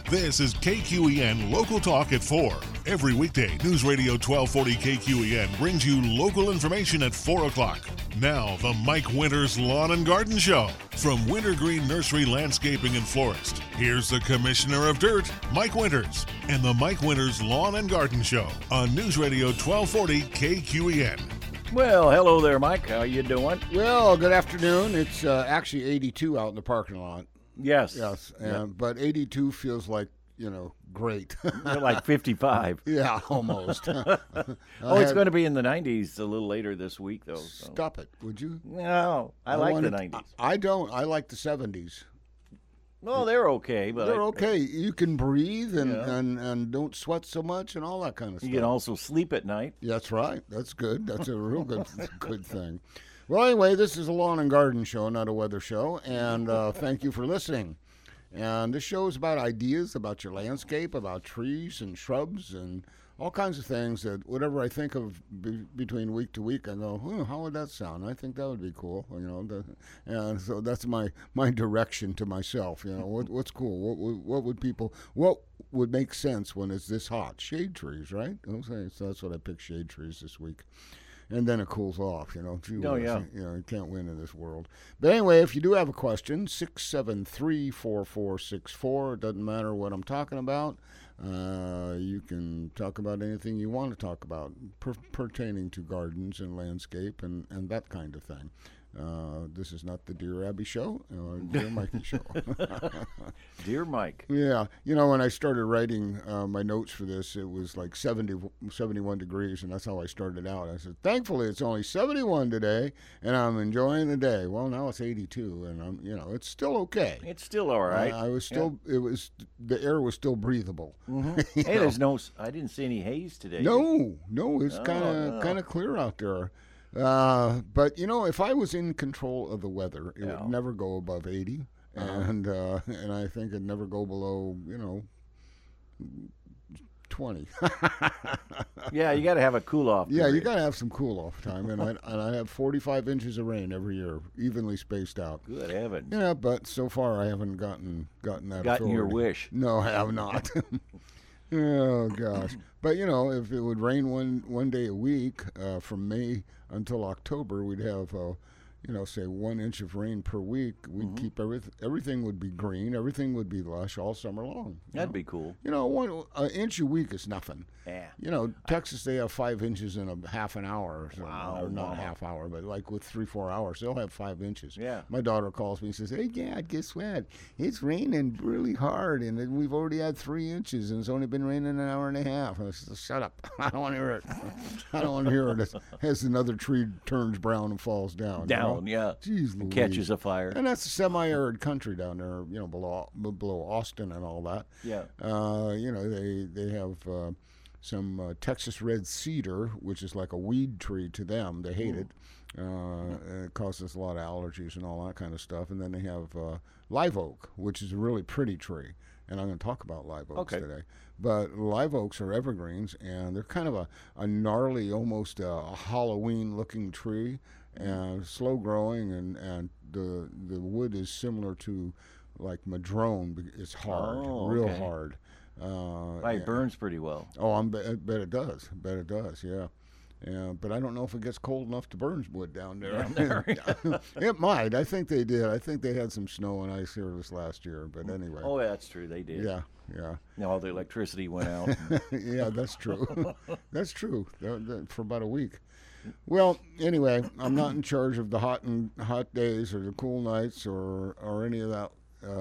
This is KQEN Local Talk at 4. Every weekday, News Radio 1240 KQEN brings you local information at 4 o'clock. Now, the Mike Winters Lawn and Garden Show from Wintergreen Nursery Landscaping and Florist. Here's the Commissioner of Dirt, Mike Winters, and the Mike Winters Lawn and Garden Show on News Radio 1240 KQEN. Well, hello there, Mike. How you doing? Well, good afternoon. It's actually 82 out in the parking lot. Yes. Yes, Yeah. but 82 feels like, great. You're like 55. Yeah, almost. It's going to be in the 90s a little later this week, though. So. Stop it, would you? No, I like the 90s. I don't. I like the 70s. Well, they're okay, but They're okay. You can breathe and don't sweat so much and all that kind of stuff. You can also sleep at night. That's right. That's good. That's a real good thing. Well, anyway, this is a lawn and garden show, not a weather show, and thank you for listening. And this show is about ideas about your landscape, about trees and shrubs and all kinds of things that whatever I think of between week to week, I go, how would that sound? I think that would be cool, and so that's my direction to myself. What's cool? What would make sense when it's this hot? Shade trees, right? Okay, so that's what I picked, shade trees this week. And then it cools off, Gee whiz, you can't win in this world. But anyway, if you do have a question, 673-4464. It doesn't matter what I'm talking about. You can talk about anything you want to talk about pertaining to gardens and landscape and that kind of thing. This is not the Dear Abby show or Dear Mikey show. Dear Mike. Yeah. When I started writing my notes for this, it was like 71 degrees, and that's how I started out. I said, thankfully, it's only 71 today, and I'm enjoying the day. Well, now it's 82, and it's still okay. It's still all right. The air was still breathable. Mm-hmm. Hey, I didn't see any haze today. No, it's kind of clear out there. But if I was in control of the weather, it would never go above 80, and I think it'd never go below 20. Yeah, you got to have a cool off. Yeah, you got to have some cool off time, and I have 45 inches of rain every year, evenly spaced out. Good heavens. Yeah, but so far I haven't gotten that. Gotten your wish. No, I have not. Oh gosh! But if it would rain one day a week from May until October, we'd have say 1 inch of rain per week. We'd keep everything would be green, everything would be lush all summer long. That'd be cool. An inch a week is nothing. Yeah. Texas, they have 5 inches in a half an hour or something. Wow. Or not a half hour, but like with 3-4 hours, they'll have 5 inches. Yeah. My daughter calls me and says, "Hey, Dad, guess what? It's raining really hard, and we've already had 3 inches, and it's only been raining an hour and a half." I said, "Shut up. I don't want to hear it. I don't want to hear it as another tree turns brown and falls down." Yeah. Jeez Louise. Catches a fire. And that's a semi-arid country down there, below Austin and all that. Yeah. They have some Texas red cedar, which is like a weed tree to them. They hate it. It causes a lot of allergies and all that kind of stuff. And then they have live oak, which is a really pretty tree. And I'm going to talk about live oaks today. But live oaks are evergreens, and they're kind of a gnarly, almost a Halloween-looking tree, and slow growing, and the wood is similar to like madrone. It's hard, real hard. It burns pretty well. Oh, I bet it does. Yeah. Yeah, but I don't know if it gets cold enough to burn wood down there. It might. I think they did. I think they had some snow and ice here this last year. But anyway. Oh, yeah, that's true. They did. Yeah. All the electricity went out. Yeah, that's true. That's true. For about a week. Well, anyway, I'm not in charge of the hot days or the cool nights or any of that.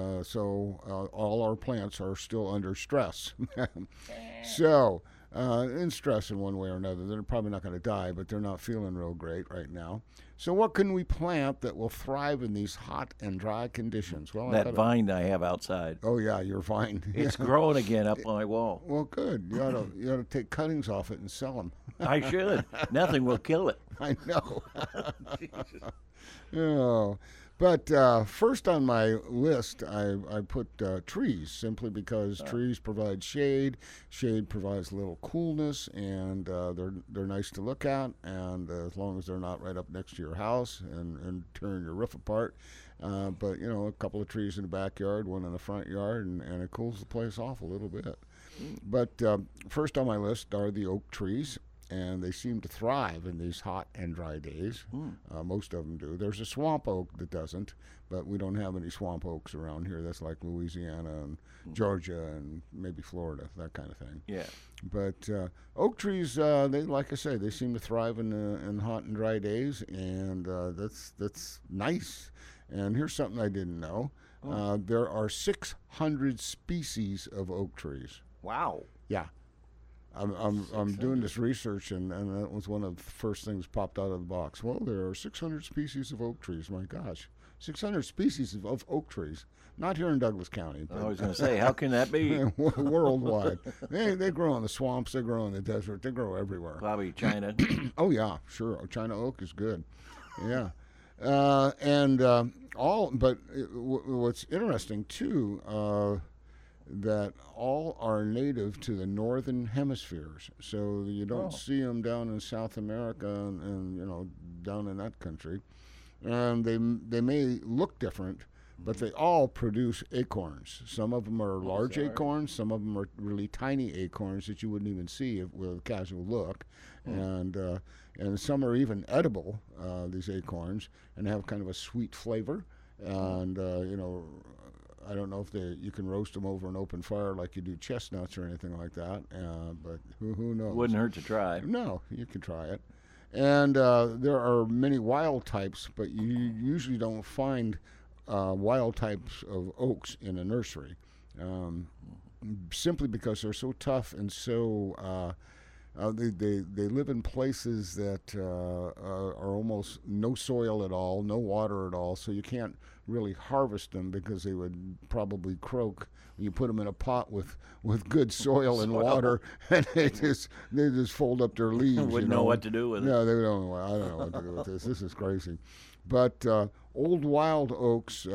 So all our plants are still under stress. So. In stress in one way or another. They're probably not going to die, but they're not feeling real great right now. So what can we plant that will thrive in these hot and dry conditions? Well, that vine I have outside. Oh, yeah, your vine. It's growing again up on my wall. Well, good. You ought to take cuttings off it and sell them. I should. Nothing will kill it. I know. Oh. But first on my list, I put trees, simply because trees provide shade. Shade provides a little coolness, and they're nice to look at. And as long as they're not right up next to your house and tearing your roof apart, But, a couple of trees in the backyard, one in the front yard, and it cools the place off a little bit. But first on my list are the oak trees, and they seem to thrive in these hot and dry days. Most of them do. There's a swamp oak that doesn't, but we don't have any swamp oaks around here. That's like Louisiana and Georgia and maybe Florida, that kind of thing. Yeah. But oak trees, they, like I say, they seem to thrive in hot and dry days, and that's nice. And here's something I didn't know. There are 600 species of oak trees. Wow. Yeah. I'm doing this research, and that was one of the first things popped out of the box. Well, there are 600 species of oak trees. My gosh. 600 species of oak trees. Not here in Douglas County. But, I was going to say, how can that be? Worldwide. They grow in the swamps. They grow in the desert. They grow everywhere. Probably China. Oh, yeah, sure. China oak is good. Yeah. What's interesting, too, that all are native to the northern hemispheres. So you don't see them down in South America and down in that country. And they may look different, but they all produce acorns. Some of them are large acorns. Some of them are really tiny acorns that you wouldn't even see with a casual look. And some are even edible, these acorns, and have kind of a sweet flavor. And, I don't know if you can roast them over an open fire like you do chestnuts or anything like that, but who knows? Wouldn't hurt to try. No, you can try it. And there are many wild types, but you usually don't find wild types of oaks in a nursery, simply because they're so tough and so they live in places that are almost no soil at all, no water at all, so you can't really harvest them because they would probably croak. You put them in a pot with good soil and water, and they just fold up their leaves. Wouldn't know what to do with it. No, they don't. I don't know what to do with this. This is crazy. But old wild oaks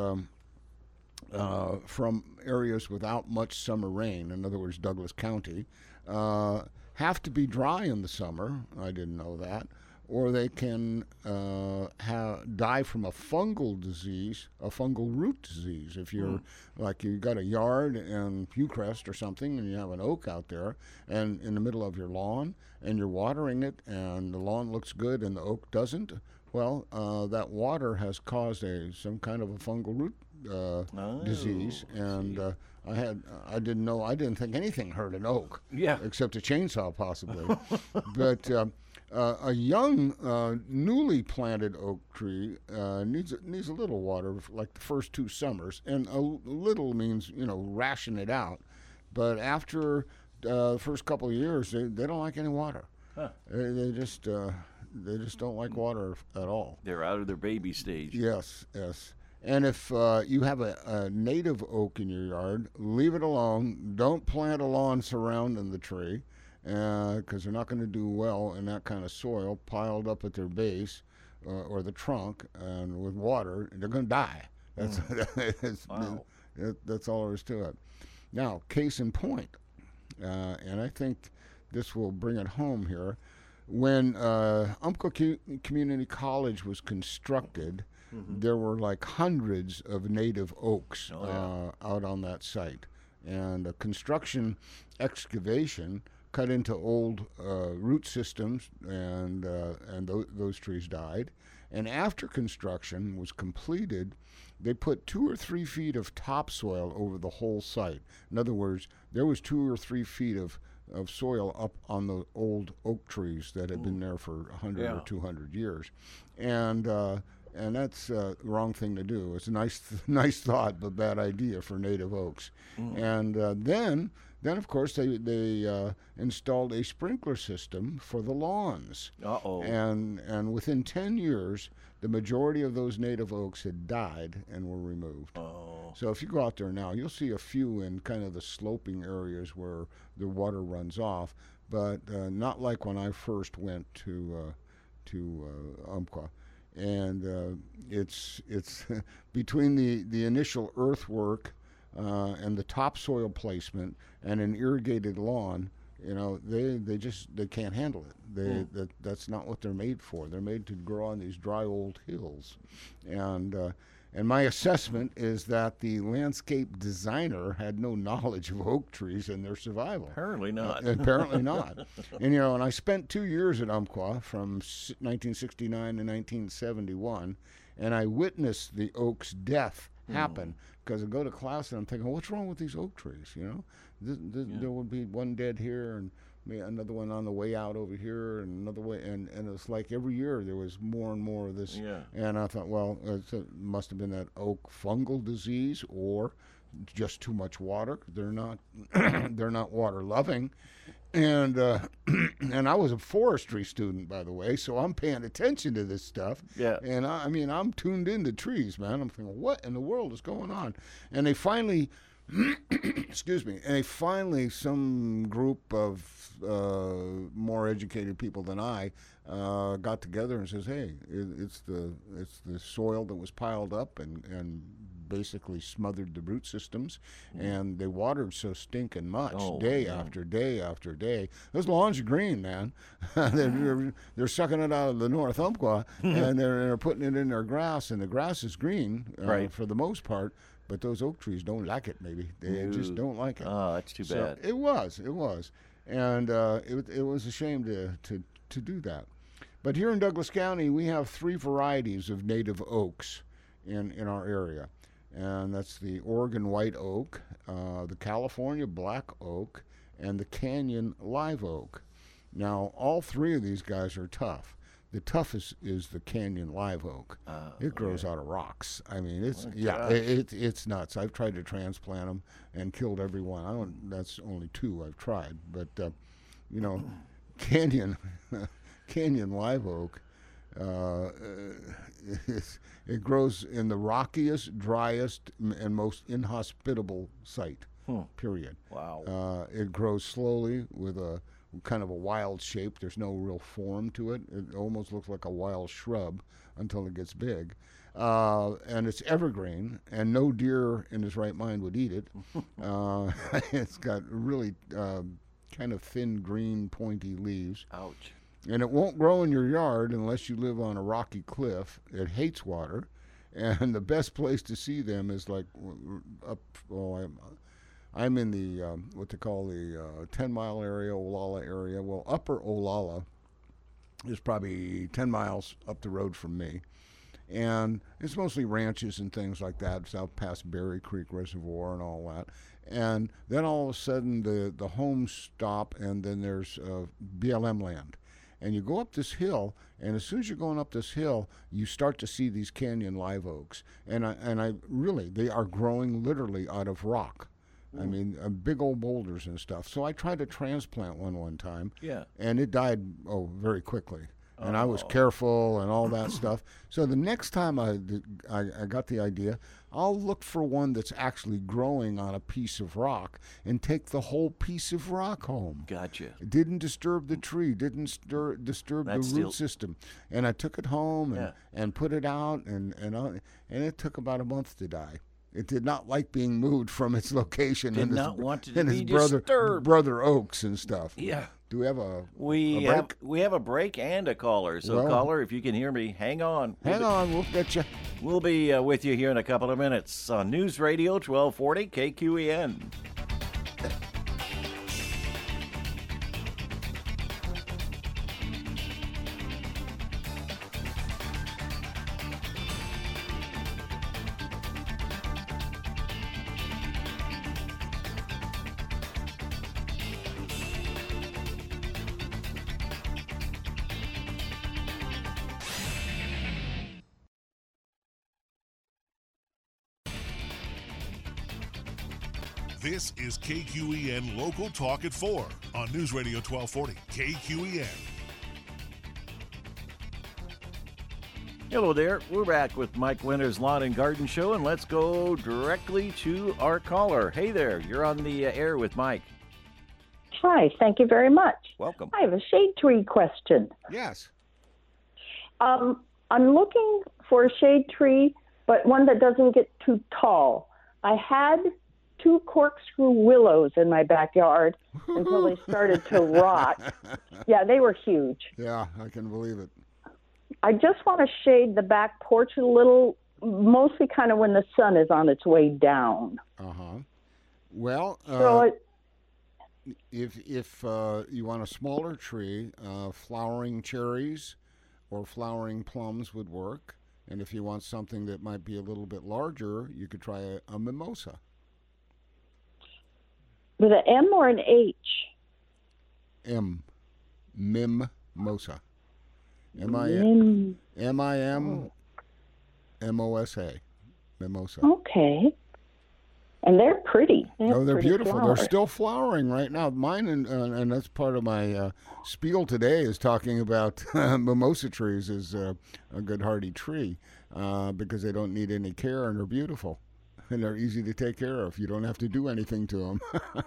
from areas without much summer rain, in other words, Douglas County, have to be dry in the summer. I didn't know that. Or they can die from a fungal disease, a fungal root disease. If you're like you got a yard in Hillcrest or something, and you have an oak out there, and in the middle of your lawn, and you're watering it, and the lawn looks good, and the oak doesn't. Well, that water has caused some kind of a fungal root disease, and I didn't think anything hurt an oak, except a chainsaw possibly, but. A young, newly planted oak tree needs a little water, like the first 2 summers, and a little means ration it out. But after the first couple of years, they don't like any water. Huh. They just don't like water at all. They're out of their baby stage. Yes. And if you have a native oak in your yard, leave it alone. Don't plant a lawn surrounding the tree. Because they're not going to do well in that kind of soil piled up at their base or the trunk and with water, they're going to die. That's all there is to it. Now, case in point, and I think this will bring it home here, when Umpqua Community College was constructed, there were like hundreds of native oaks out on that site. And a construction excavation cut into old root systems, and those trees died. And after construction was completed, they put 2 or 3 feet of topsoil over the whole site. In other words, there was 2 or 3 feet of soil up on the old oak trees that had been there for 100 or 200 years. And that's the wrong thing to do. It's a nice thought, but bad idea for native oaks. And then, of course, they installed a sprinkler system for the lawns. And within 10 years, the majority of those native oaks had died and were removed. So if you go out there now, you'll see a few in kind of the sloping areas where the water runs off, but not like when I first went to Umpqua. And it's between the initial earthwork and the topsoil placement and an irrigated lawn, they can't handle it. That's not what they're made for. They're made to grow on these dry old hills, and And my assessment is that the landscape designer had no knowledge of oak trees and their survival. Apparently not. Apparently not. And, and I spent 2 years at Umpqua from 1969 to 1971, and I witnessed the oak's death happen because I go to class and I'm thinking, what's wrong with these oak trees? There would be one dead here and another one on the way out over here, and another way, and it's like every year there was more and more of this. Yeah. And I thought, well, it must have been that oak fungal disease or just too much water. They're not they're not water loving. And and I was a forestry student, by the way, so I'm paying attention to this stuff. Yeah. And I'm tuned into trees, man. I'm thinking, what in the world is going on? And they finally excuse me. And finally, some group of more educated people than I got together and says, "Hey, it's the soil that was piled up and basically smothered the root systems, and they watered so stinking much day after day after day. Those lawns are green, man. they're sucking it out of the North Umpqua, and they're putting it in their grass, and the grass is green for the most part." But those oak trees don't like it, maybe. They just don't like it. Oh, that's too bad. It was. And it was a shame to do that. But here in Douglas County, we have 3 varieties of native oaks in our area. And that's the Oregon white oak, the California black oak, and the Canyon live oak. Now, all 3 of these guys are tough. The toughest is the Canyon live oak. It grows out of rocks. I mean, it's nuts. I've tried to transplant them and killed every one. That's only 2 I've tried. But Canyon live oak, it grows in the rockiest, driest, and most inhospitable site. Period. Wow. It grows slowly with a kind of a wild shape. There's no real form to it. It almost looks like a wild shrub until it gets big. And it's evergreen, and no deer in his right mind would eat it. It's got really kind of thin, green, pointy leaves. Ouch. And it won't grow in your yard unless you live on a rocky cliff. It hates water. And the best place to see them is like up, I'm in the what they call the 10-mile area, Olalla area. Well, Upper Olalla is probably 10 miles up the road from me. And it's mostly ranches and things like that. It's out past Berry Creek Reservoir and all that. And then all of a sudden the homes stop, and then there's BLM land. And you go up this hill, and as soon as you're going up this hill, you start to see these Canyon live oaks. And I really, they are growing literally out of rock. I mean, big old boulders and stuff. So I tried to transplant one time. Yeah. And it died, very quickly. And I was careful and all that stuff. So the next time I got the idea, I'll look for one that's actually growing on a piece of rock and take the whole piece of rock home. Gotcha. It didn't disturb the tree, didn't disturb the root system. And I took it home and put it out, and it took about a month to die. It did not like being moved from its location. Did not want to be disturbed. Brother oaks and stuff. Yeah. Do we have a break? We have a break and a caller. So, caller, if you can hear me, hang on. We'll get you. We'll be with you here in a couple of minutes on News Radio 1240 KQEN. This is KQEN Local Talk at 4 on News Radio 1240 KQEN. Hello there. We're back with Mike Winter's Lawn and Garden Show, and let's go directly to our caller. Hey there. You're on the air with Mike. Hi. Thank you very much. Welcome. I have a shade tree question. Yes. I'm looking for a shade tree, but one that doesn't get too tall. I had 2 corkscrew willows in my backyard until they started to rot. Yeah, they were huge. Yeah, I can believe it. I just want to shade the back porch a little mostly kind of when the sun is on its way down. Well, So if you want a smaller tree, flowering cherries or flowering plums would work. And if you want something that might be a little bit larger, you could try a mimosa. with an M or an H? Mimosa. Mim- Mimosa. Mimosa. Okay. And they're pretty. Oh, they're pretty beautiful. flowers. They're still flowering right now. Mine, and that's part of my spiel today, is talking about mimosa trees as a good hardy tree because they don't need any care and they're beautiful. And they're easy to take care of. You don't have to do anything to them.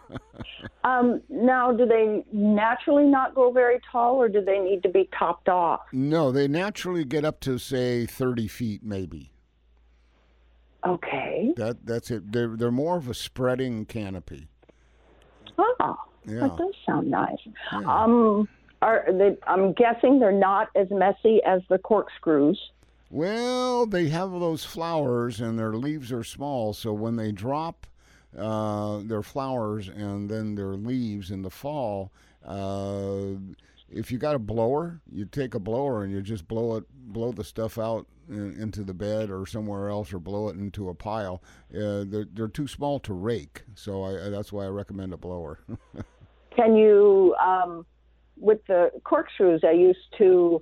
Now, do they naturally not grow very tall, or do they need to be topped off? No, they naturally get up to, say, 30 feet maybe. Okay. That's it. They're more of a spreading canopy. Oh, Yeah. that does sound nice. Yeah. I'm guessing they're not as messy as the corkscrews. Well, they have those flowers and their leaves are small, so when they drop their flowers and then their leaves in the fall, if you got a blower, you take a blower and you just blow the stuff out into the bed or somewhere else, or blow it into a pile. They're too small to rake, so that's why I recommend a blower. Can you, with the corkscrews, I used to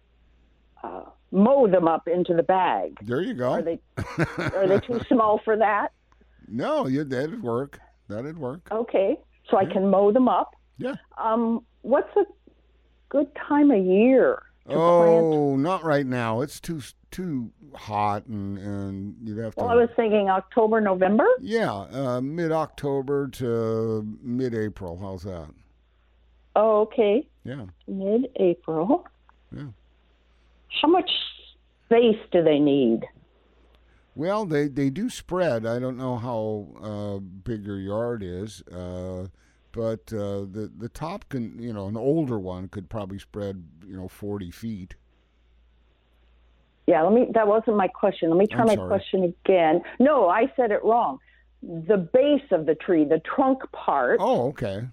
mow them up into the bag. There you go. Are they too small for that? No, that'd work. That'd work. Okay, so I can mow them up. Yeah. What's a good time of year to plant? Oh, not right now. It's too hot, and you'd have to. Well, I was thinking October, November. Yeah, mid-October to mid-April. How's that? Oh, okay. Yeah. Mid-April. Yeah. How much space do they need? Well, they do spread. I don't know how big your yard is, but the top can, an older one could probably spread, 40 feet. Yeah, that wasn't my question. Let me try my question again. No, I said it wrong. The base of the tree, the trunk part. Oh, okay.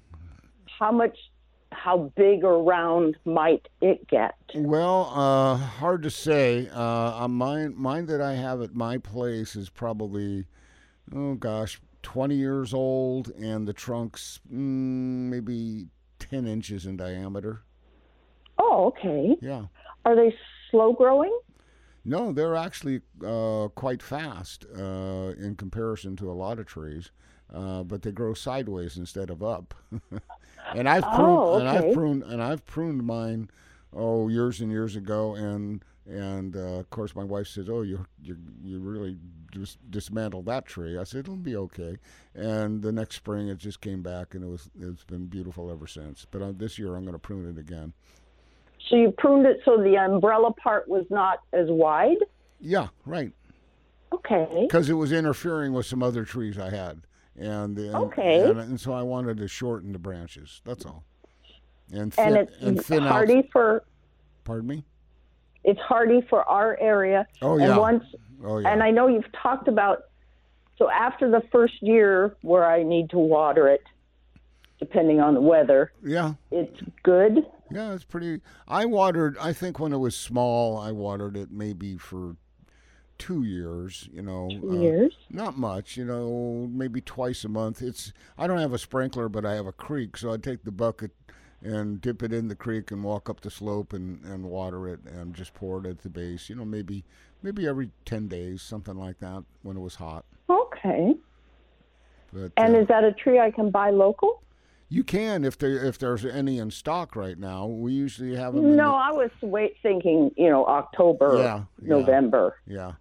How big or round might it get? Well, hard to say. Mine that I have at my place is probably, 20 years old, and the trunk's maybe 10 inches in diameter. Oh, okay. Yeah. Are they slow growing? No, they're actually quite fast in comparison to a lot of trees, but they grow sideways instead of up. And I've pruned mine years and years ago, and of course my wife says, "Oh, you really just dismantled that tree." I said, "It'll be okay." And the next spring it just came back, and it's been beautiful ever since. But this year I'm going to prune it again. So you pruned it so the umbrella part was not as wide? Yeah, right. Okay. Because it was interfering with some other trees I had. And so I wanted to shorten the branches. That's all. And it's thin hardy out. for. Pardon me? It's hardy for our area. Oh yeah. And I know you've talked about. So after the first year, where I need to water it, depending on the weather. Yeah. It's good. Yeah, it's pretty. I think when it was small, I watered it maybe for 2 years, 2 years? Not much, maybe twice a month. I don't have a sprinkler, but I have a creek, so I take the bucket and dip it in the creek and walk up the slope and water it and just pour it at the base, maybe every 10 days, something like that, when it was hot. Okay. But, and is that a tree I can buy local? You can if there's any in stock right now. We usually have them. No, I was thinking, October, November. Yeah.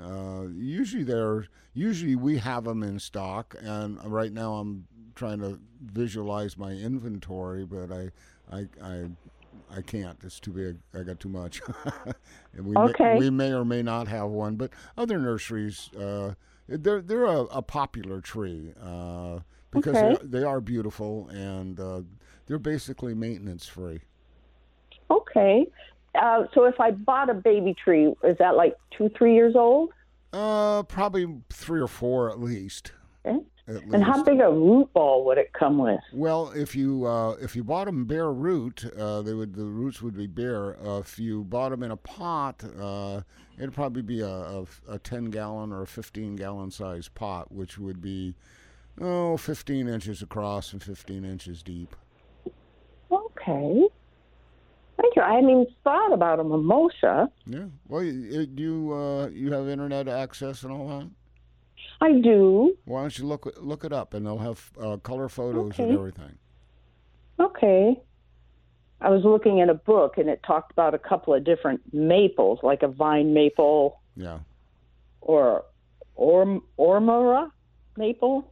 Usually we have them in stock, and right now I'm trying to visualize my inventory, but I can't. It's too big. I got too much. We may or may not have one, but other nurseries, they're a popular tree because they are beautiful, and they're basically maintenance free. Okay. So if I bought a baby tree, is that like 2-3 years old? Probably 3 or 4 at least. Okay. At And how least. big a root ball would it come with? Well, if you bought them bare root, the roots would be bare. If you bought them in a pot, it'd probably be a 10-gallon or a 15-gallon size pot, which would be 15 inches across and 15 inches deep. Okay. Thank you. I hadn't even thought about a mimosa. Yeah. Well, you have internet access and all that. I do. Why don't you look it up, and they'll have color photos Okay. and everything. Okay. I was looking at a book, and it talked about a couple of different maples, like a vine maple Yeah. or Ormura maple,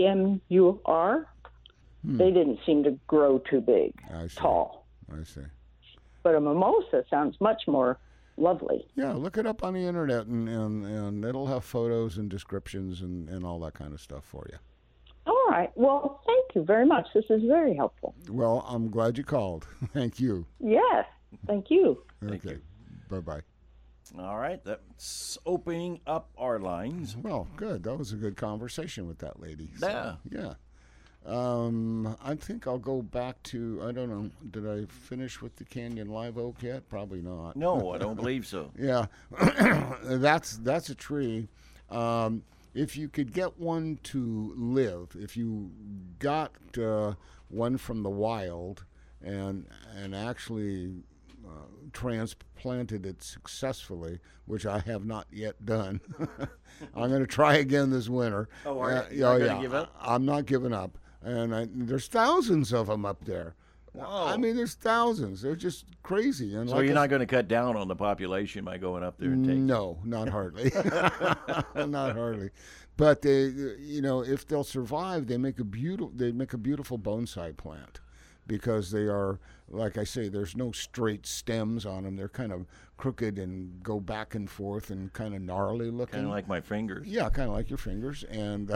AMUR. They didn't seem to grow too big, I see. tall. I see. But a mimosa sounds much more lovely. Yeah, look it up on the internet, and it'll have photos and descriptions and all that kind of stuff for you. All right. Well, thank you very much. This is very helpful. Well, I'm glad you called. Thank you. Yes. Thank you. Thank Okay. Bye-bye. All right, that's opening up our lines. Well, good. That was a good conversation with that lady. Yeah. Yeah. I think I'll go back to, I don't know, did I finish with the Canyon Live Oak yet? Probably not. No, I don't believe so. Yeah, that's a tree. If you could get one to live, if you got one from the wild and actually transplanted it successfully, which I have not yet done, I'm going to try again this winter. Oh, are you? You're not gonna give up? I'm not giving up, and there's thousands of them up there. Whoa. I mean, there's thousands. They're just crazy. And So like you're I not going to cut down on the population by going up there and taking? No, not hardly. Not hardly. But they, if they'll survive, they make a beautiful bonsai plant, because they are, like I say, there's no straight stems on them. They're kind of crooked and go back and forth and kind of gnarly looking. Kind of like my fingers. Yeah, kind of like your fingers, and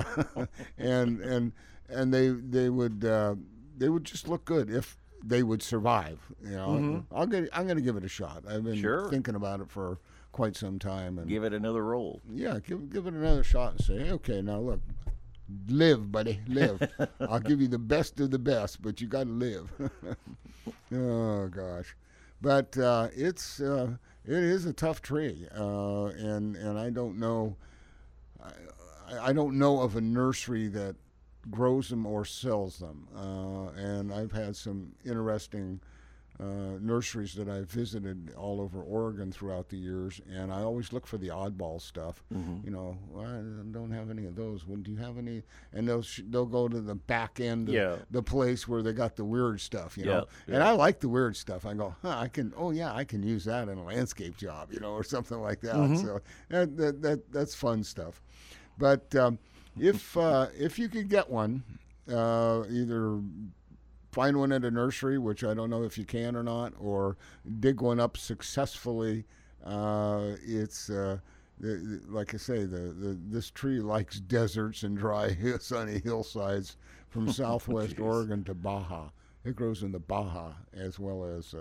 and they would just look good if they would survive. I'm going to give it a shot. I've been Sure. thinking about it for quite some time, and Give it another roll. yeah, give it another shot and say, okay, now look, live, buddy, live. I'll give you the best of the best, but you got to live. Oh gosh, but it is a tough tree, and I don't know. I don't know of a nursery that grows them or sells them, and I've had some interesting nurseries that I've visited all over Oregon throughout the years, and I always look for the oddball stuff. I don't have any of those. Well, do you have any? And they'll go to the back end of the place where they got the weird stuff, Yeah. And I like the weird stuff. I go, I can use that in a landscape job, or something like that. So that's fun stuff. But if you could get one, either find one at a nursery, which I don't know if you can or not, or dig one up successfully. It's like I say, this tree likes deserts and dry, sunny hillsides from southwest Oregon to Baja. It grows in the Baja as well as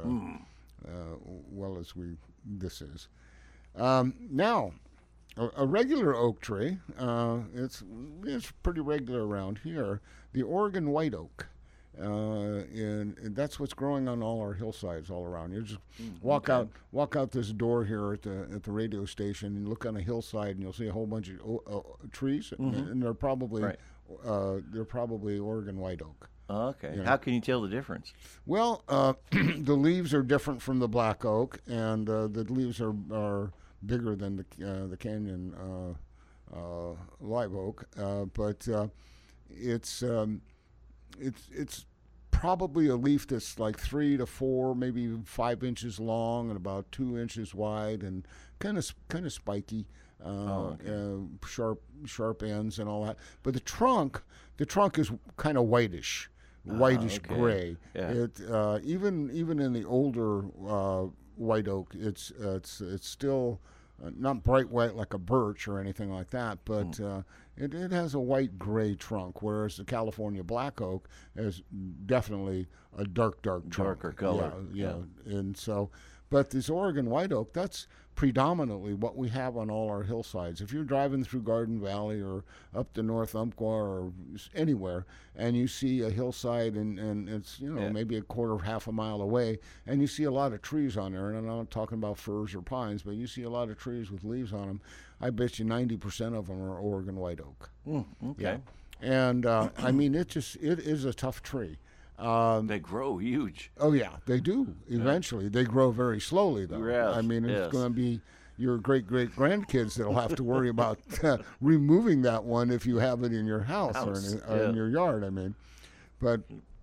this is. Now, a regular oak tree, it's pretty regular around here. The Oregon white oak. And that's what's growing on all our hillsides all around. You just walk out this door here at the radio station and look on a hillside, and you'll see a whole bunch of trees, and they're probably Oregon white oak. Okay. How can you tell the difference? Well, the leaves are different from the black oak, and the leaves are bigger than the Canyon live oak, but it's probably a leaf that's like 3 to 4, maybe even 5 inches long and about 2 inches wide, and kind of spiky, sharp ends and all that. But the trunk is kind of whitish gray. Yeah. It even in the older white oak, it's still not bright white like a birch or anything like that, but it has a white gray trunk, whereas the California black oak is definitely a dark trunk. Darker color. Yeah. And so, But this Oregon white oak, that's predominantly what we have on all our hillsides. If you're driving through Garden Valley or up to North Umpqua or anywhere, and you see a hillside and it's maybe a quarter, half a mile away, and you see a lot of trees on there, and I'm not talking about firs or pines, but you see a lot of trees with leaves on them, I bet you 90% of them are Oregon white oak. Okay. Yeah. And I mean, it is a tough tree. They grow huge. Oh yeah, they do. Eventually, they grow very slowly, though. Yes, I mean, it's yes. going to be your great grandkids that'll have to worry about removing that one if you have it in your house or in your yard. I mean, but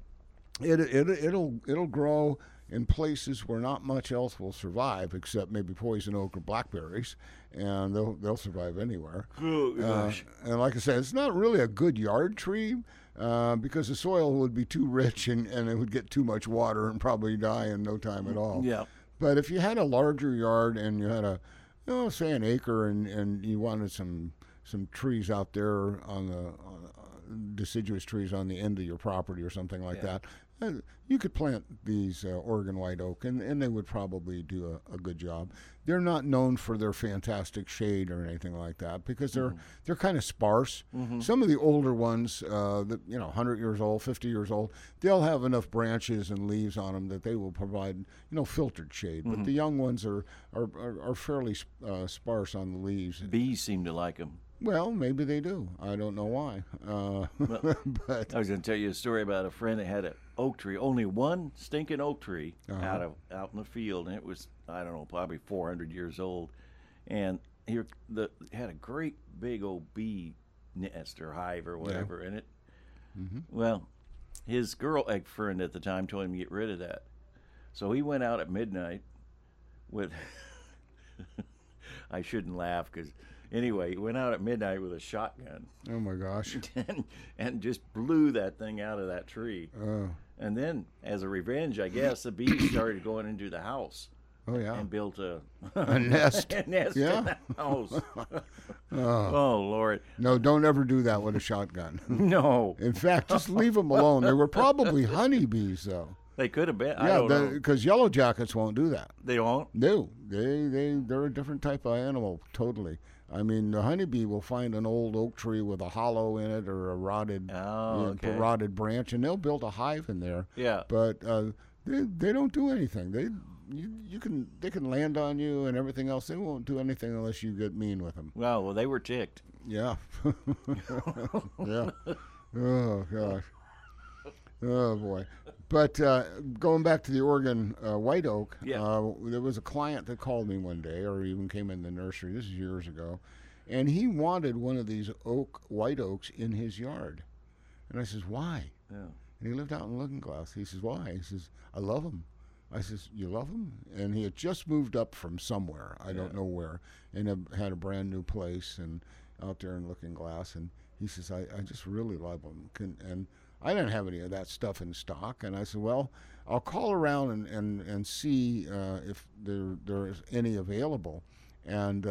it'll grow in places where not much else will survive except maybe poison oak or blackberries, and they'll survive anywhere. Oh gosh. And like I said, it's not really a good yard tree. Because the soil would be too rich and it would get too much water and probably die in no time at all. Yeah. But if you had a larger yard and you had say an acre and you wanted some trees out there on the deciduous trees on the end of your property or something like that, you could plant these Oregon white oak and they would probably do a good job. They're not known for their fantastic shade or anything like that because they're kind of sparse. Mm-hmm. Some of the older ones, 100 years old, 50 years old, they'll have enough branches and leaves on them that they will provide filtered shade. Mm-hmm. But the young ones are fairly sparse on the leaves. Bees seem to like them. Well, maybe they do. I don't know why. But I was going to tell you a story about a friend that had an oak tree, only one stinking oak tree out in the field, and it was, I don't know, probably 400 years old, and he had a great big old bee nest or hive or whatever in it. Mm-hmm. Well, his girl egg friend at the time told him to get rid of that, so he went out at midnight with. I shouldn't laugh because. Anyway, he went out at midnight with a shotgun. Oh, my gosh. and just blew that thing out of that tree. Oh. And then, as a revenge, I guess, the bees started going into the house. Oh, yeah. And built a nest. in the house. Oh, Lord. No, don't ever do that with a shotgun. No. In fact, just leave them alone. They were probably honeybees, though. They could have been. Yeah, because yellow jackets won't do that. They won't? No. They're a different type of animal, totally. I mean, the honeybee will find an old oak tree with a hollow in it or a rotted branch, and they'll build a hive in there. Yeah. But they don't do anything. They can land on you and everything else. They won't do anything unless you get mean with them. Well, they were ticked. Yeah. Yeah. Oh, gosh. Oh, boy. But going back to the Oregon white oak, there was a client that called me one day, or even came in the nursery, this is years ago, and he wanted one of these white oaks in his yard. And I says, why? Yeah. And he lived out in Looking Glass. He says, why? He says, I love them. I says, you love them? And he had just moved up from somewhere, I don't know where, and had a brand new place and out there in Looking Glass. And he says, I just really love them. And I didn't have any of that stuff in stock, and I said, well, I'll call around and see if there is any available. And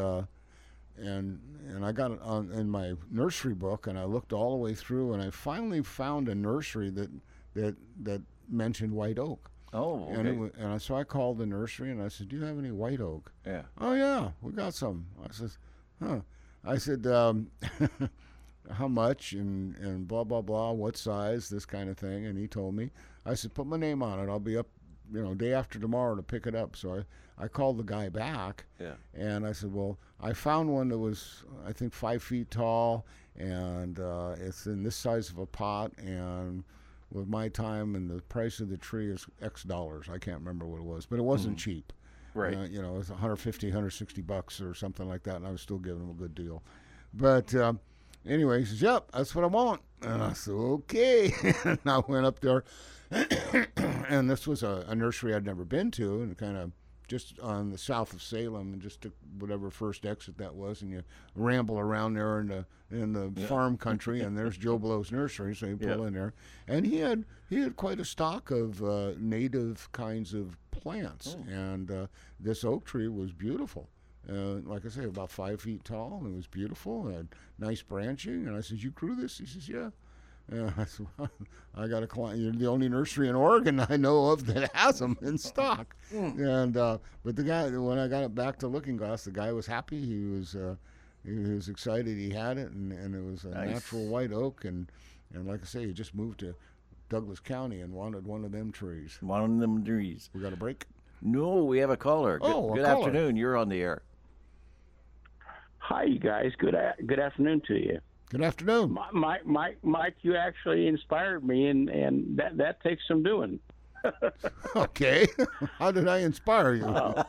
I got it in my nursery book, and I looked all the way through, and I finally found a nursery that mentioned white oak. Oh, okay. And so I called the nursery, and I said, do you have any white oak? Yeah. Oh, yeah, we got some. I said, huh. I said, how much and blah, blah, blah, what size, this kind of thing. And he told me. I said, put my name on it. I'll be up, day after tomorrow to pick it up. So I called the guy back. Yeah. And I said, well, I found one that was, I think, 5 feet tall, and it's in this size of a pot, and with my time and the price of the tree is X dollars. I can't remember what it was, but it wasn't cheap. Right. It was $150, $160 or something like that, and I was still giving him a good deal. But anyway, he says, yep, that's what I want. And I said, okay. And I went up there, and this was a nursery I'd never been to, and kind of just on the south of Salem, and just took whatever first exit that was, and you ramble around there in the farm country, and there's Joe Blow's nursery, so you pull in there. And he had quite a stock of native kinds of plants, and this oak tree was beautiful. Like I say, about 5 feet tall, and it was beautiful, and had nice branching. And I said, you grew this? He says, yeah. I got a client. You're the only nursery in Oregon I know of that has them in stock. And but the guy, when I got it back to Looking Glass, the guy was happy. He was excited. He had it, and it was a natural white oak. And like I say, he just moved to Douglas County and wanted one of them trees. One of them trees. We got a break? No, we have a caller. Good afternoon. You're on the air. Hi, you guys. Good afternoon to you. Good afternoon. Mike, you actually inspired me, and that takes some doing. Okay. How did I inspire you?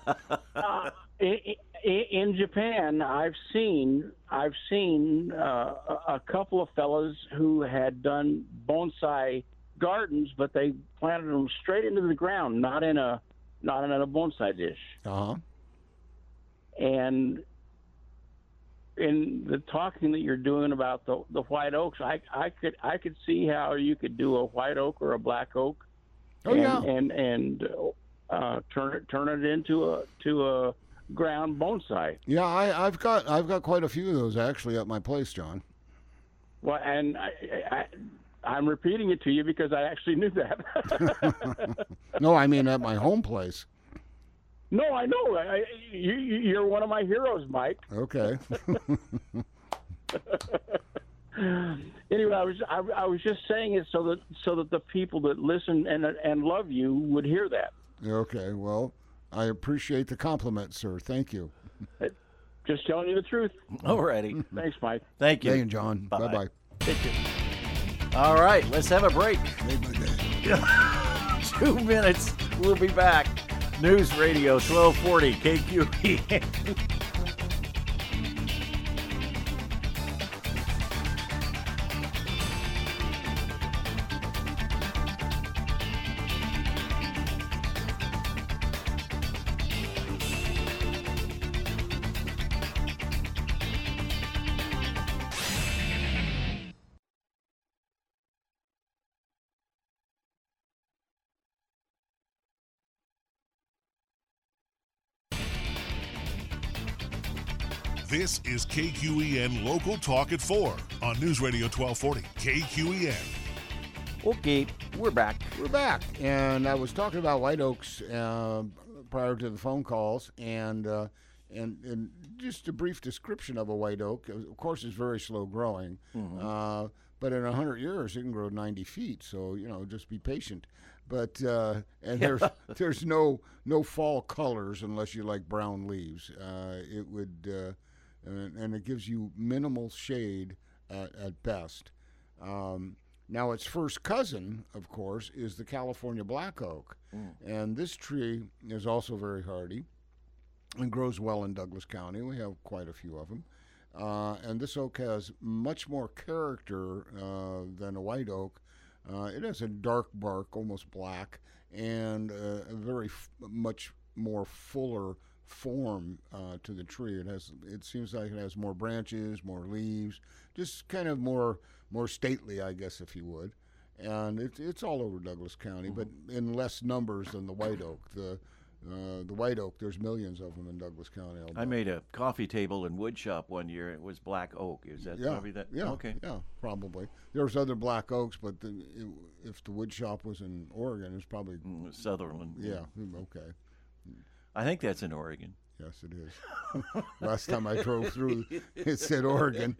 In Japan, I've seen a couple of fellas who had done bonsai gardens, but they planted them straight into the ground, not in a bonsai dish. And in the talking that you're doing about the white oaks, I could see how you could do a white oak or a black oak, and turn it into a ground bonsai. Yeah, I've got quite a few of those actually at my place, John. Well, and I'm repeating it to you because I actually knew that. No, I mean at my home place. No, I know. You're one of my heroes, Mike. Okay. Anyway, I was just saying it so that the people that listen and love you would hear that. Okay. Well, I appreciate the compliment, sir. Thank you. Just telling you the truth. All righty. Thanks, Mike. Thank you. Thank you, John. Bye-bye. Bye-bye. Thank you. All right, let's have a break. Made my day. 2 minutes. We'll be back. News Radio 1240 KQEN. This is KQEN Local Talk at 4 on News Radio 1240 KQEN. Okay, we're back. We're back. And I was talking about white oaks prior to the phone calls, and just a brief description of a white oak. Of course, it's very slow growing, but in 100 years, it can grow 90 feet. So, just be patient. But there's no fall colors unless you like brown leaves. It would and it gives you minimal shade at best. Now, its first cousin, of course, is the California black oak, and this tree is also very hardy and grows well in Douglas County. We have quite a few of them. And this oak has much more character than a white oak. It has a dark bark, almost black, and a very much more fuller form to the tree. It seems like it has more branches, more leaves, just kind of more stately, I guess, if you would. And it's all over Douglas County, but in less numbers than the white oak. The white oak, there's millions of them in Douglas County. I made a coffee table and wood shop one year. It was black oak. Is that probably that? Yeah. Okay. Yeah, probably. There's other black oaks, but if the wood shop was in Oregon, it's probably Sutherland. Yeah. Okay. I think that's in Oregon. Yes, it is. Last time I drove through, it said Oregon.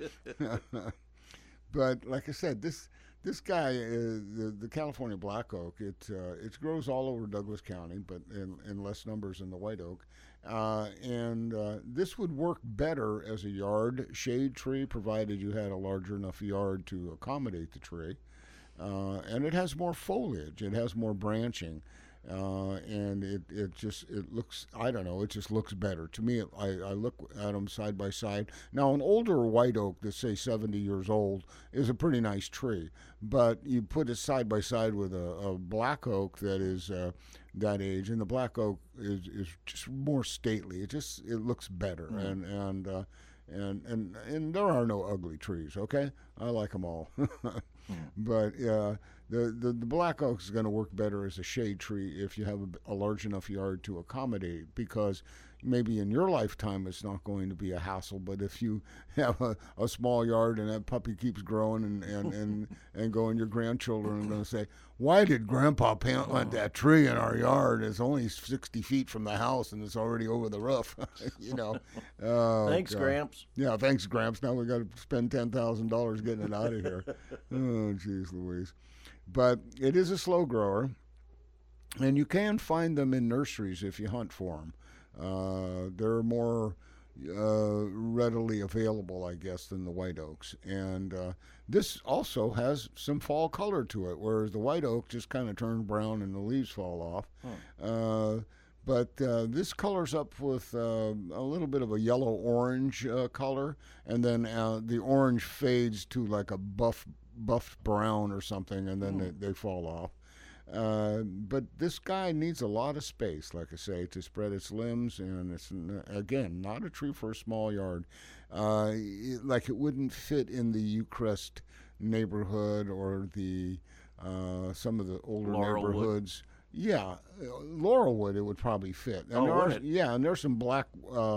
But like I said, this guy, the California black oak, it grows all over Douglas County, but in less numbers than the white oak. And this would work better as a yard shade tree, provided you had a larger enough yard to accommodate the tree. And it has more foliage. It has more branching. And it looks, I don't know, it just looks better. To me, I look at them side by side. Now, an older white oak that's, say, 70 years old is a pretty nice tree. But you put it side by side with a black oak that is that age, and the black oak is just more stately. It looks better. And there are no ugly trees, okay? I like them all. But the black oak is going to work better as a shade tree if you have a large enough yard to accommodate, because maybe in your lifetime it's not going to be a hassle, but if you have a small yard and that puppy keeps growing and going, your grandchildren are going to say, why did Grandpa plant that tree in our yard? It's only 60 feet from the house and it's already over the roof. Oh, Thanks, God. Gramps. Yeah, thanks, Gramps. Now we got to spend $10,000 getting it out of here. Oh, jeez Louise. But it is a slow grower, and you can find them in nurseries if you hunt for them. They're more readily available, I guess, than the white oaks. And this also has some fall color to it, whereas the white oak just kind of turns brown and the leaves fall off. But this colors up with a little bit of a yellow-orange color, and then the orange fades to like a buff brown or something, and then they fall off. But this guy needs a lot of space, like I say, to spread its limbs, and it's, again, not a tree for a small yard. Like it wouldn't fit in the Eucrest neighborhood or the some of the older Laurelwood. neighborhoods. Yeah, Laurelwood it would probably fit. And would it? Yeah, and there's some black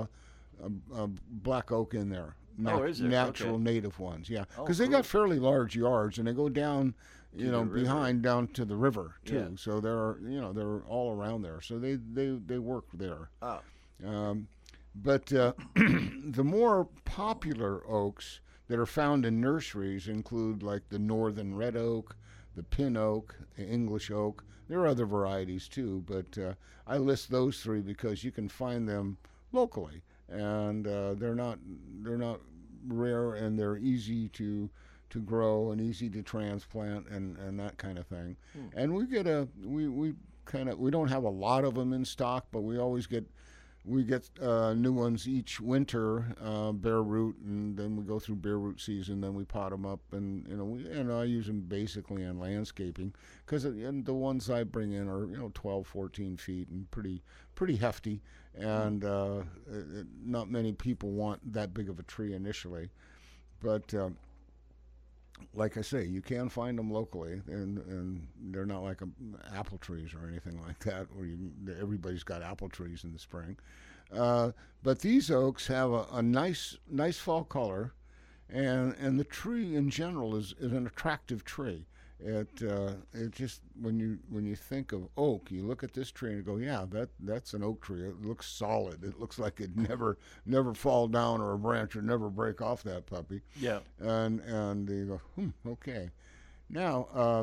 oak in there. Is there? Natural Okay. native ones, yeah, Oh, because they cool. got fairly large yards and they go down, To the river. behind down to the river too. Yeah. So they're all around there. So they work there. Ah, But the more popular oaks that are found in nurseries include like the northern red oak, the pin oak, the English oak. There are other varieties too, but I list those three because you can find them locally, and they're not rare, and they're easy to grow and easy to transplant and that kind of thing. And we get we don't have a lot of them in stock, but we always get new ones each winter, bare root, and then we go through bare root season. Then we pot them up, and I use them basically on landscaping because the ones I bring in are 12, 14 feet and pretty hefty, and not many people want that big of a tree initially, but. Like I say, you can find them locally, and they're not like apple trees or anything like that, where everybody's got apple trees in the spring. But these oaks have a nice fall color, and the tree in general is an attractive tree. It just when you think of oak, you look at this tree and you go, yeah, that's an oak tree. It looks solid. It looks like it'd never fall down, or a branch would never break off that puppy. yeah. And you go, okay. Now,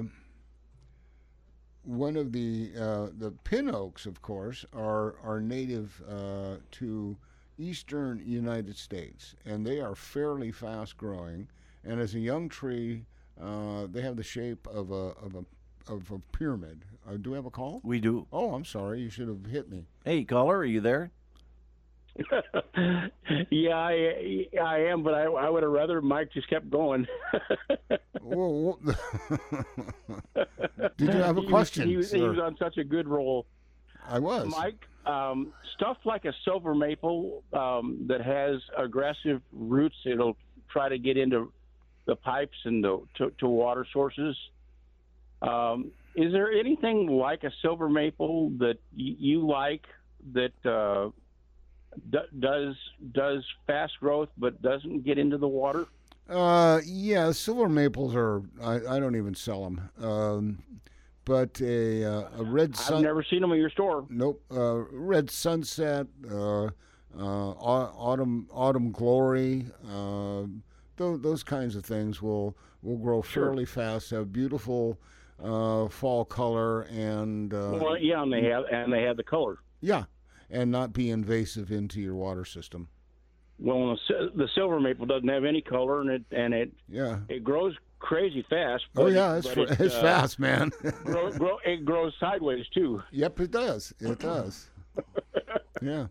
one of the pin oaks, of course, are native to eastern United States, and they are fairly fast growing. And as a young tree, they have the shape of a pyramid. Do we have a call? We do. Oh, I'm sorry. You should have hit me. Hey, caller, are you there? Yeah, I am, but I would have rather Mike just kept going. Whoa. Did you have a question? He was on such a good roll. I was. Mike, stuff like a silver maple that has aggressive roots, it'll try to get into the pipes and to water sources. Is there anything like a silver maple that you like that does fast growth but doesn't get into the water? Yeah, silver maples are. I don't even sell them. But a red sun. I've never seen them in your store. Nope. Red sunset, autumn glory. Those kinds of things will grow fairly fast. Have beautiful fall color and. Well, yeah, and they have the color. Yeah, and not be invasive into your water system. Well, the silver maple doesn't have any color, and it grows crazy fast. Oh yeah, it's fast, man. It grows sideways too. Yep, it does. It does. Yeah.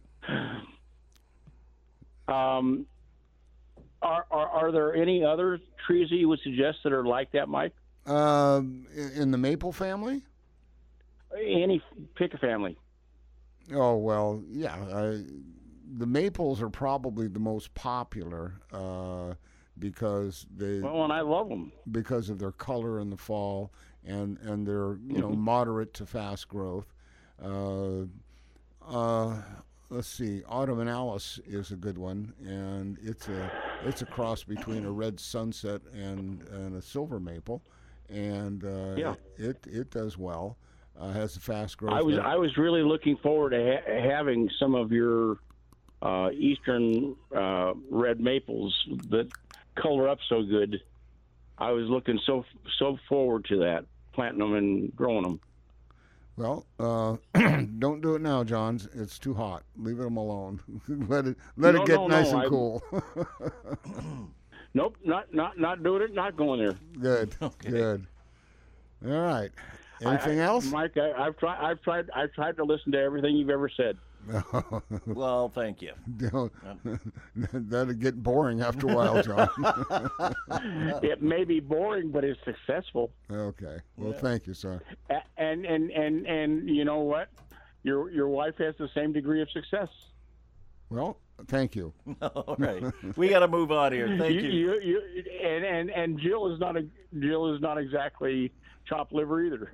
Are there any other trees that you would suggest that are like that, Mike? In the maple family? Pick a family. Oh well, yeah. The maples are probably the most popular because they. Well, and I love them because of their color in the fall and their moderate to fast growth. let's see. Autumnalis is a good one, and it's a cross between a red sunset and a silver maple, and it does well. Has a fast growth. I was really looking forward to having some of your eastern red maples that color up so good. I was looking so forward to that, planting them and growing them. Well, don't do it now, Johns. It's too hot. Leave them alone. let it get nice and cool. Nope, not doing it. Not going there. Good. Okay. Good. All right. Anything else, Mike? I've tried to listen to everything you've ever said. Well, thank you. That'll get boring after a while, John. It may be boring, but it's successful. Okay. Well, thank you, sir. And you know what? Your wife has the same degree of success. Well, thank you. All right. We got to move on here. Thank you. And Jill is not exactly chopped liver either.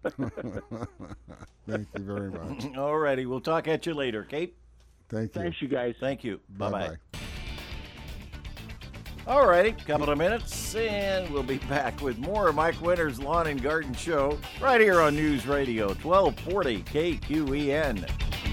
Thank you very much. All righty. We'll talk at you later, Kate. Thank you. Thanks, you guys. Thank you. Bye-bye. Bye-bye. All righty. Couple of minutes, and we'll be back with more Mike Winters Lawn and Garden Show right here on News Radio 1240 KQEN.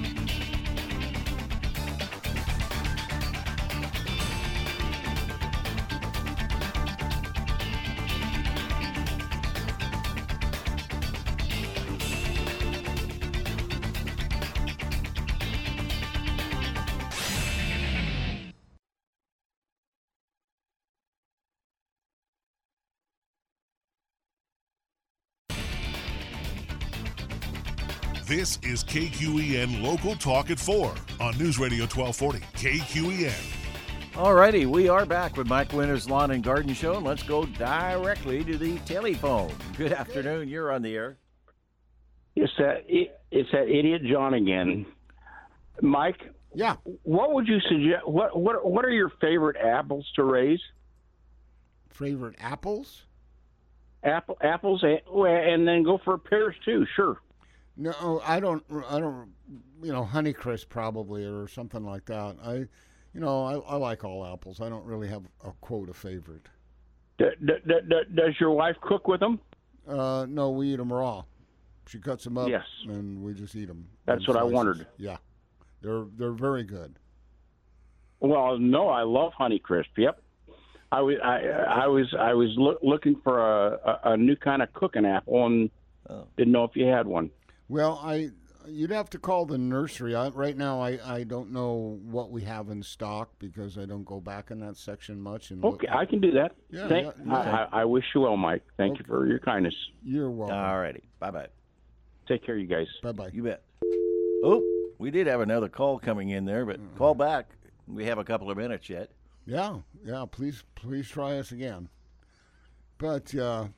This is KQEN Local Talk at 4 on News Radio 1240 KQEN. All righty, we are back with Mike Winters Lawn and Garden Show, and let's go directly to the telephone. Good afternoon. You're on the air. It's that idiot John again. Mike? Yeah. What would you suggest? What are your favorite apples to raise? Favorite apples? Apples, and then go for pears too. Sure. No, I don't. Honeycrisp probably or something like that. I like all apples. I don't really have a favorite. Does your wife cook with them? No, we eat them raw. She cuts them up, yes, and we just eat them. That's what I wondered. Yeah, they're very good. Well, no, I love Honeycrisp. Yep, I was looking for a new kind of cooking apple and didn't know if you had one. Well, you'd have to call the nursery. Right now, I don't know what we have in stock because I don't go back in that section much. And okay, I can do that. Yeah, I wish you well, Mike. Thank you for your kindness. You're welcome. All righty. Bye-bye. Take care, you guys. Bye-bye. You bet. Oh, we did have another call coming in there, but call back. We have a couple of minutes yet. Yeah. Please try us again. But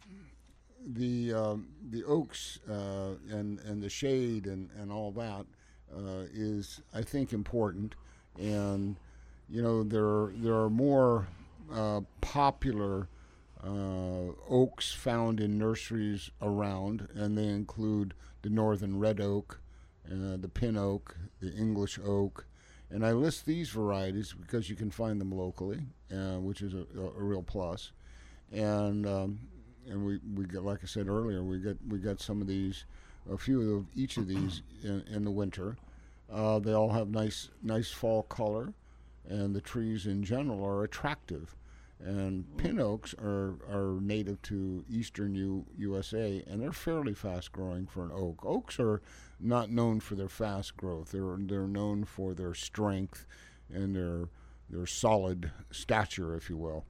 the oaks and the shade and all that is, I think, important. And there are more popular oaks found in nurseries around, and they include the northern red oak, the pin oak, the English oak. And I list these varieties because you can find them locally, which is a real plus. And we get, like I said earlier, we got some of these, a few of each of these in the winter. They all have nice fall color, and the trees in general are attractive. And pin oaks are native to eastern USA, and they're fairly fast growing for an oak. Oaks are not known for their fast growth. They're known for their strength and their solid stature, if you will.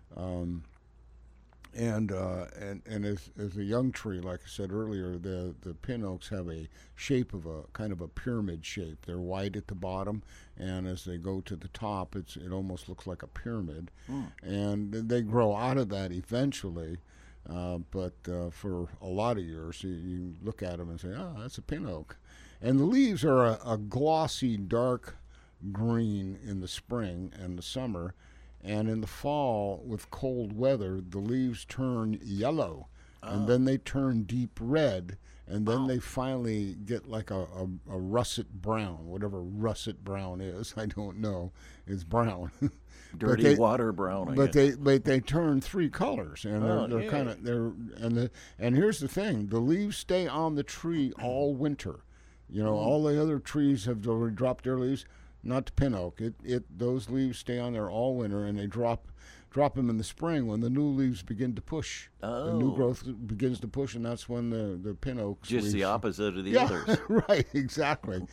And as a young tree, like I said earlier, the pin oaks have a shape of a kind of a pyramid shape. They're wide at the bottom, and as they go to the top, it almost looks like a pyramid. And they grow out of that eventually, but for a lot of years, you look at them and say, "Oh, that's a pin oak." And the leaves are a glossy dark green in the spring and the summer. And in the fall, with cold weather, the leaves turn yellow, and then they turn deep red, and then they finally get like a russet brown, whatever russet brown is. I don't know. It's brown. Dirty water brown. But they turn 3 colors, and they're kind of and here's the thing: the leaves stay on the tree all winter. You know, all the other trees have already dropped their leaves. Not the pin oak. Those leaves stay on there all winter, and they drop them in the spring when the new leaves begin to push. The new growth begins to push, and that's when the pin oaks. Just the opposite of the others. Right, exactly.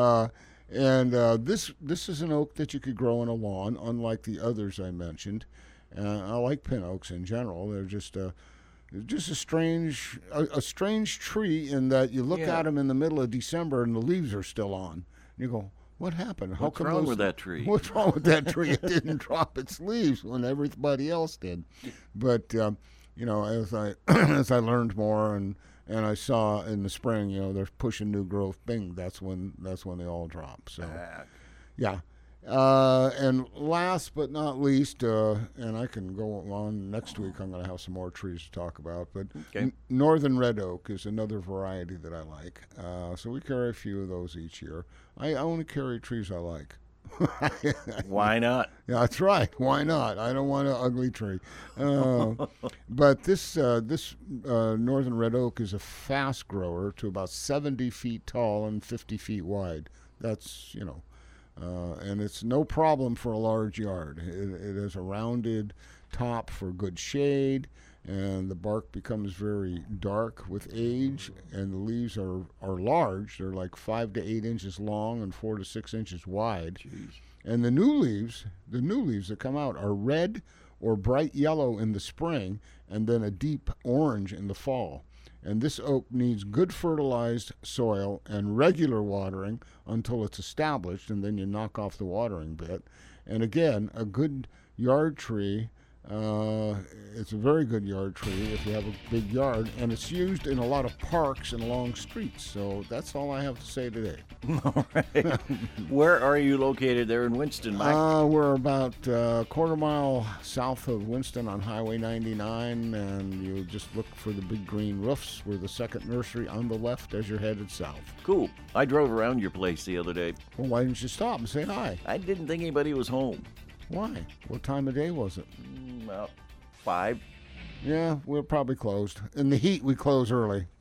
This is an oak that you could grow on a lawn, unlike the others I mentioned. I like pin oaks in general. They're just a strange tree in that you look at them in the middle of December and the leaves are still on. You go, what happened? What's wrong with that tree? What's wrong with that tree? It didn't drop its leaves when everybody else did. But you know, as I learned more and I saw in the spring, you know, they're pushing new growth. Bing, that's when they all drop. So, yeah. And last but not least, and I can go on next week. I'm going to have some more trees to talk about. But Northern Red Oak is another variety that I like. So we carry a few of those each year. I only carry trees I like. Why not? Yeah, that's right. Why not? I don't want an ugly tree. But this Northern Red Oak is a fast grower to about 70 feet tall and 50 feet wide. That's, you know, and it's no problem for a large yard. It has a rounded top for good shade, and the bark becomes very dark with age, and the leaves are large. They're like 5 to 8 inches long and 4 to 6 inches wide. Jeez. And the new leaves that come out are red or bright yellow in the spring, and then a deep orange in the fall. And this oak needs good fertilized soil and regular watering until it's established, and then you knock off the watering bit. And again, a good yard tree, it's a very good yard tree if you have a big yard, and it's used in a lot of parks and along streets. So that's all I have to say today. All right. Where are you located there in Winston, Mike? We're about a quarter mile south of Winston on Highway 99, and you just look for the big green roofs. We're the second nursery on the left as you're headed south. Cool. I drove around your place the other day. Well, why didn't you stop and say hi? I didn't think anybody was home. Why? What time of day was it? About 5. Yeah, we're probably closed. In the heat, we close early.